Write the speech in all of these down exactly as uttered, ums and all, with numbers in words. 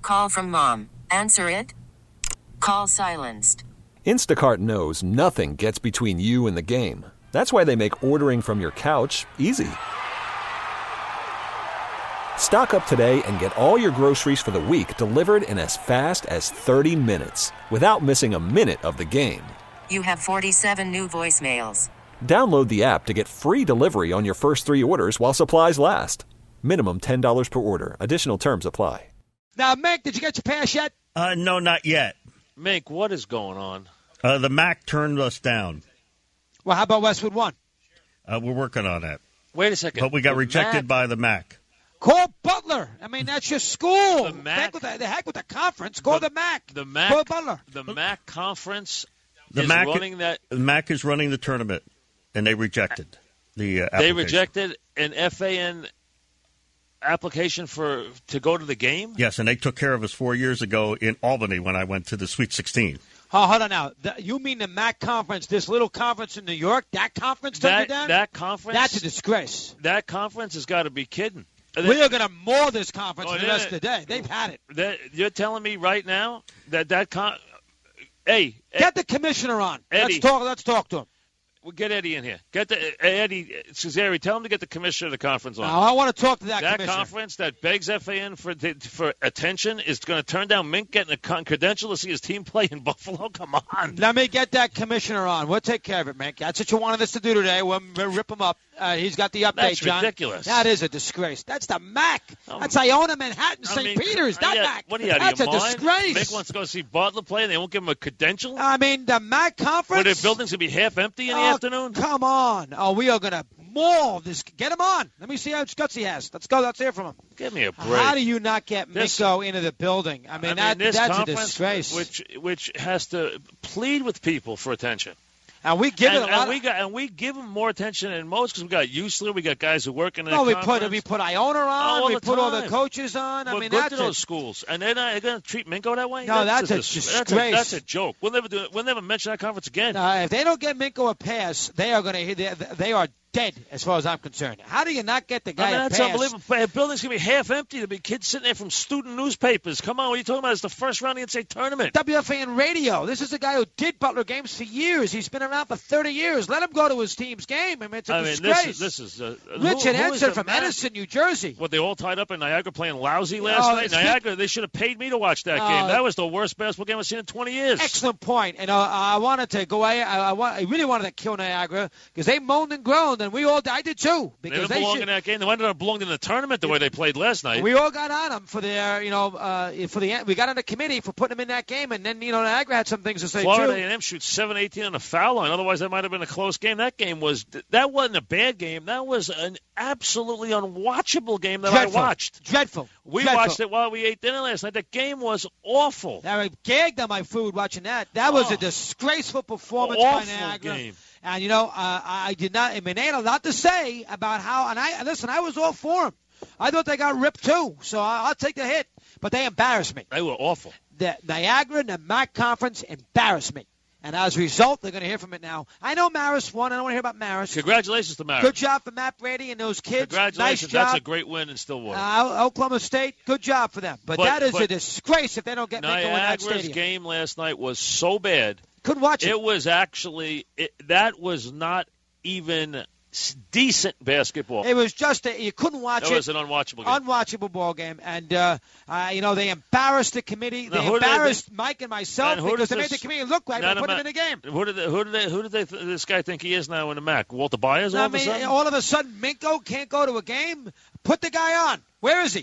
Call from mom. Answer it. Call silenced. Instacart knows nothing gets between you and the game. That's why they make ordering from your couch easy. Stock up today and get all your groceries for the week delivered in as fast as thirty minutes without missing a minute of the game. You have forty-seven new voicemails. Download the app to get free delivery on your first three orders while supplies last. Minimum ten dollars per order. Additional terms apply. Now, Mink, did you get your pass yet? Uh, no, not yet. Mink, what is going on? Uh, the M A C turned us down. Well, how about Westwood One? Uh, we're working on that. Wait a second. But we got the rejected M A C? by the M A C. Call Butler. I mean, that's your school. The M A C? Heck with the, the heck with the conference. Call the, the the M A C. The M A C. Call Butler. The M A C conference The is M A C, running that. The M A C is running the tournament, and they rejected the uh, They application. rejected an F A N application for to go to the game? Yes, and they took care of us four years ago in Albany when I went to the Sweet sixteen. Oh, hold on now. The, you mean the M A C conference, this little conference in New York? That conference turned That, it down? that conference? That's a disgrace. That conference has got to be kidding. We are going to maul this conference Oh, for the yeah. rest of the day. They've had it. That, you're telling me right now that that con- hey, Get the commissioner on. Eddie. Let's talk. Let's talk to him. Well, get Eddie in here. Get the uh, Eddie Cesare. Tell him to get the commissioner of the conference on. Now, I want to talk to that, that commissioner. conference that begs F A N for for attention is going to turn down Mink getting a con- credential to see his team play in Buffalo. Come on. Let me get that commissioner on. We'll take care of it, Mink. That's what you wanted us to do today. We'll, we'll rip him up. Uh, he's got the update, That's John. ridiculous. That is a disgrace. That's the M A C. Um, That's Iona, Manhattan, I Saint mean, Peter's. are That you- M A C. What are you out That's of a your mind? disgrace. Mink wants to go see Butler play, and they won't give him a credential. I mean, the M A C conference. Where their building's gonna be half empty in the Oh, afternoon. Come on. Oh, we are going to maul this. Get him on. Let me see how much guts he has. Let's go. Let's hear from him. Give me a break. How do you not get This- Minko into the building? I mean, I that, mean, this that's a conference, disgrace. Which which has to plead with people for attention. and we give and, it a lot and we of. got and we give them more attention than most because we got Usler, we got guys who work in the No, we conference. put we put Iona on. All we the put all the time. coaches on. I We're mean, good that's to those it. schools, and they're not going to treat Minko that way. No, that's a dis- disgrace. That's a, that's a joke. We'll never do it. We'll never mention that conference again. No, if they don't get Minko a pass, they are going to. They, they are dead, as far as I'm concerned. How do you not get the guy I mean, a that's pass? unbelievable. The building's going to be half empty. There'll be kids sitting there from student newspapers. Come on, what are you talking about? It's the first round of the N C double A tournament. W F A N Radio. This is a guy who did Butler games for years. He's been around for thirty years. Let him go to his team's game. I mean, it's a I mean, disgrace. this is this is uh, Richard who, who is Henson the from man? Edison, New Jersey. What, they all tied up in Niagara playing lousy last Oh, night? speak- Niagara, they should have paid me to watch that Oh, game. That was the worst basketball game I've seen in twenty years. Excellent point. And uh, I wanted to go. I, I, want, I really wanted to kill Niagara because they moaned and groaned, and we all. I did too. They Because didn't they belong should, in that game. They ended up belonging in the tournament the way they played last night. we all got on them for their, you know, uh, for the. We got on the committee for putting them in that game, and then you know Niagara had some things to say Florida too. A and M shoots seven eighteen on the foul line. Otherwise, that might have been a close game. That game was that wasn't a bad game. That was an absolutely unwatchable game that Dreadful. I watched. Dreadful. We Dreadful. watched it while we ate dinner last night. That game was awful. I gagged on my food watching that. That was Oh. a disgraceful performance Awful by Niagara. game. And you know, uh, I did not. I mean, they had a lot to say about how. And I and listen, I was all for them. I thought they got ripped too, so I, I'll take the hit. But they embarrassed me. They were awful. The Niagara and the M A C conference embarrassed me. And as a result, they're going to hear from it now. I know Maris won. I don't want to hear about Maris. Congratulations to Maris. Good job for Matt Brady and those kids. Congratulations. Nice job. That's a great win in Stillwater. Uh, Oklahoma State, good job for them. But, But- that is but a disgrace if they don't get Minko in that Niagara's stadium. game last night was so bad. Couldn't watch it. It was actually it, that was not even s- decent basketball. It was just a, you couldn't watch That it. was an unwatchable game. Unwatchable ball game, and uh, uh, you know they embarrassed the committee. Now, They who did they- embarrassed Mike and myself And who because does they made the this- committee look like Not they a put ma- him in the game. Who did they, who did they, who did they th- this guy think he is now in the M A C? Walter Byers all I of a mean, sudden? all of a sudden, Minko can't go to a game. Put the guy on. Where is he?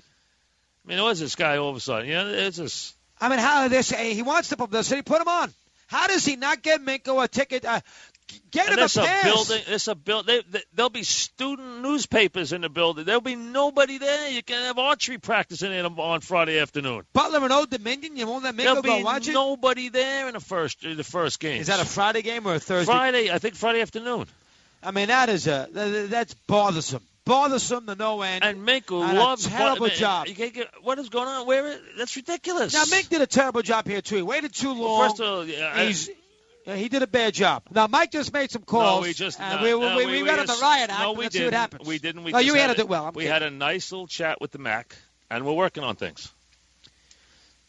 I mean, who is this guy all of a sudden? You know, it's just I mean, how this? He wants the publicity. Put him on. How does he not get Minko a ticket? Uh, get and him a there's a pass. building. There's a build. They, they, there'll be student newspapers in the building. There'll be nobody there. You can have archery practice in it on Friday afternoon. Butler and Old Dominion. You won't let Minko There'll go be watch it. nobody there in the first in the first game. Is that a Friday game or a Thursday? Friday? I think Friday afternoon. I mean, that is a that- that's bothersome. Bothersome to no end. And Minko And a loves terrible but, job. You can't get, what is going on? Where? That's ridiculous. Now, Mink did a terrible job here, too. He waited too long. Well, first of all, yeah, I- He's, yeah, he did a bad job. Now, Mike just made some calls. No, we just and no, we, no, we, we, we read on the just- riot act. No, but we let's didn't. see what happens. We didn't. We no, just you had handled a- it well. I'm we kidding. had a nice little chat with the M A C, and we're working on things.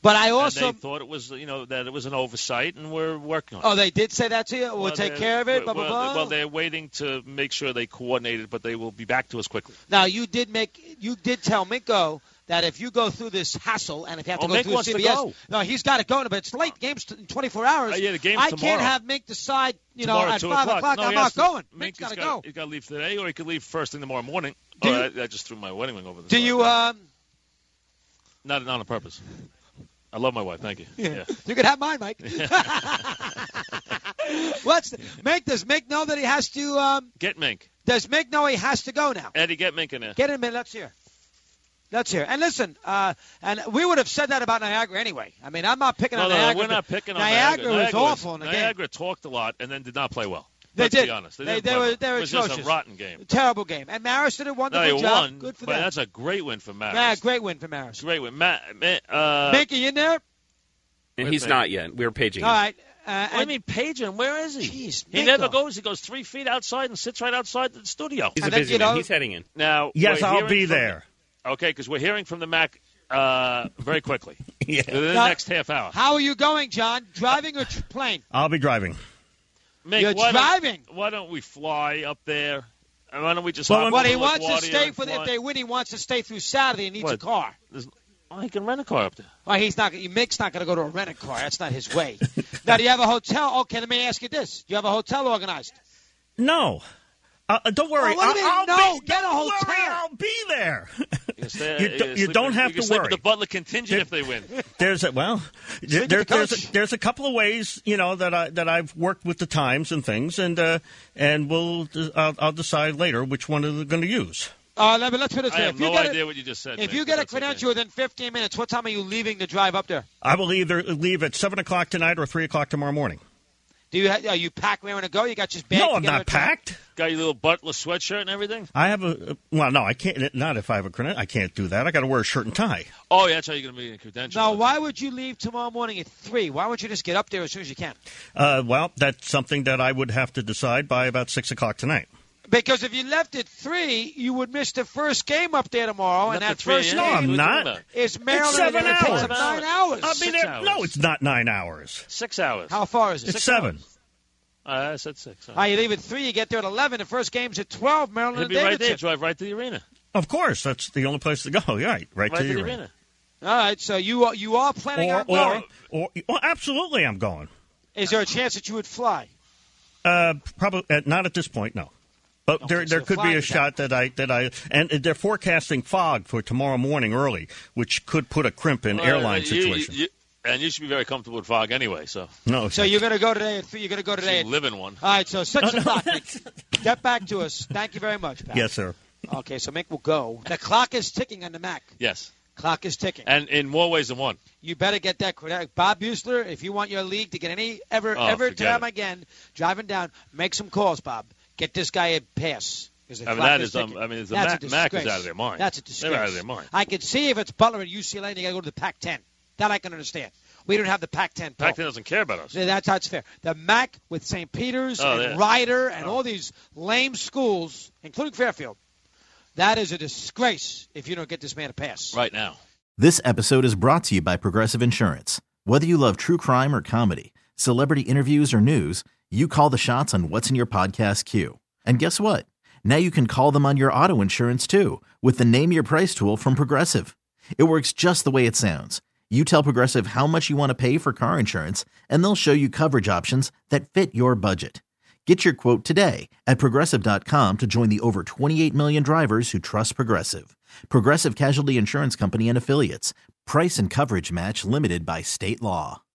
But I also and they thought it was, you know, that it was an oversight, and we're working on it. Oh, they did say that to you? We'll, Well, take they're- care of it, blah, well, blah, blah? Well, they're waiting to make sure they coordinate it, but they will be back to us quickly. Now, you did make, you did tell Minko that if you go through this hassle and if you have to Oh, go Mink through wants C to B S, go. no, he's got to go. But it's late. Game's in twenty-four hours. Uh, yeah, the game's I tomorrow. can't have Mink decide, you Tomorrow, know, at two five o'clock. o'clock. No, I'm he not has to- going. Mink Mink's got to has go. He's got to leave today, or he could leave first thing tomorrow morning. Do oh, you- I, I just threw my wedding ring over the Do you? Um, Not, not on purpose. I love my wife. Thank you. Yeah. You can have mine, Mike. What's the, Mink? Does Mink know that he has to? Um, Get Mink. does Mink know he has to go now? Eddie, get Mink in there. Get him in. Let's hear. Let's hear. And listen, uh, and we would have said that about Niagara anyway. I mean, I'm not picking No, on no, Niagara. we're not picking on Niagara. Niagara. was Niagara awful in the game. Niagara talked a lot and then did not play well. They Let's did. be honest. They, They- didn't they play were- well. they were It was just a atrocious. rotten game. Terrible game. And Maris did a No, wonderful they job. won, Good for but them. that's a great win for Maris. Yeah, great win for Maris. Great win. Matt, uh, Minky in there? And Wait he's a not yet. We're paging All him. right. Uh, What do you and- mean, Pageant? Where is he? Jeez, he Minko. never goes. He goes three feet outside and sits right outside the studio. He's a And then, busy you know- man. He's heading in. Now, Yes, we're I'll hearing be from there. The, okay, because we're hearing from the Mac uh, very quickly. Yeah. Within the Now- next half hour. How are you going, John? Driving or tr- plane? I'll be driving. Mick, You're why driving. Don't, why don't we fly up there? And why don't we just Well, hop Well, But over he to wants to LaGuardia stay and for the, fly? if they win. He wants to stay through Saturday. He needs a What? car. There's- Oh, he can rent a car up there. Well, he's not. Mick's not going to go to a rented car. That's not his way. Now, do you have a hotel? Okay, let me ask you this: do you have a hotel organized? No. Uh, uh, don't worry. Oh, what do you I'll, mean, I'll no? be, Get a don't hotel. Worry, I'll be there. You, can stay, You can do- you sleep don't with- have you can to sleep worry. with the Butler contingent if they win. There's a well, there, with the there's coach. a, there's a couple of ways, you know, that I that I've worked with the Times and things, and uh, and we'll I'll, I'll decide later which one are going to use. Uh, let me, let's put it this I way. have If you no get idea a, what you just said. if Mick, you but get a that's okay. credential within fifteen minutes, what time are you leaving to drive up there? I will either leave at seven o'clock tonight or three o'clock tomorrow morning. Do you ha- are you packed, raring to go? You got just bag No, I'm together not at time? packed. Got your little Butler sweatshirt and everything? I have a well, no, I can't. Not if I have a credential. I can't do that. I got to wear a shirt and tie. Oh, yeah, that's how you're going to be in credentials. Now, why would you leave tomorrow morning at three? Why won't you just get up there as soon as you can? Uh, well, that's something that I would have to decide by about six o'clock tonight. Because if you left at three, you would miss the first game up there tomorrow, and Left that at three first a.m.? No, game I'm What are you not. talking about? is Maryland. seven and it takes hours. them nine hours. I'll be Six there. hours. No, it's not nine hours. Six hours. How far is it? It's seven. Uh, I said six. Ah, you leave at three, you get there at eleven. The first game's at twelve. Maryland He'll and be right there. Davidson. Drive right to the arena. Of course, that's the only place to go. Right, right, Right to the arena. arena. All right, so you are, you are planning Or, on going. or, or, well, absolutely, I'm going. Is there a chance that you would fly? Uh, probably uh, not at this point, no. But Okay, there, so there could be flying a is shot that I that I and they're forecasting fog for tomorrow morning early, which could put a crimp in Well, airline you- situation. you- and you should be very comfortable with fog anyway, so no, So you're going to go today at three. You're going to go today you at live in one. All right, so six o'clock. Mick. Get back to us. Thank you very much, pal. yes, sir. Okay, so Mick will go. The clock is ticking on the Mac. Yes. Clock is ticking. And in more ways than one. You better get that credential. Bob Buessler, if you want your league to get any ever Oh, ever forget time it. again, driving down, make some calls, Bob. Get this guy a pass. 'Cause the I mean, clock that is is, um, ticking. I mean, the That's Mac- a Mac is disgrace. out of their mind. That's a disgrace. They're out of their mind. I could see if it's Butler and U C L A, and they got to go to the Pac ten. That I can understand. We don't have the Pac ten. Pac ten doesn't care about us. Yeah, that's how it's fair. The M A C with Saint Peter's Oh, and yeah. Ryder and Oh. all these lame schools, including Fairfield, that is a disgrace if you don't get this man a pass. Right now. This episode is brought to you by Progressive Insurance. Whether you love true crime or comedy, celebrity interviews or news, you call the shots on what's in your podcast queue. And guess what? Now you can call them on your auto insurance too with the Name Your Price tool from Progressive. It works just the way it sounds. You tell Progressive how much you want to pay for car insurance, and they'll show you coverage options that fit your budget. Get your quote today at Progressive dot com to join the over twenty-eight million drivers who trust Progressive. Progressive Casualty Insurance Company and Affiliates. Price and coverage match limited by state law.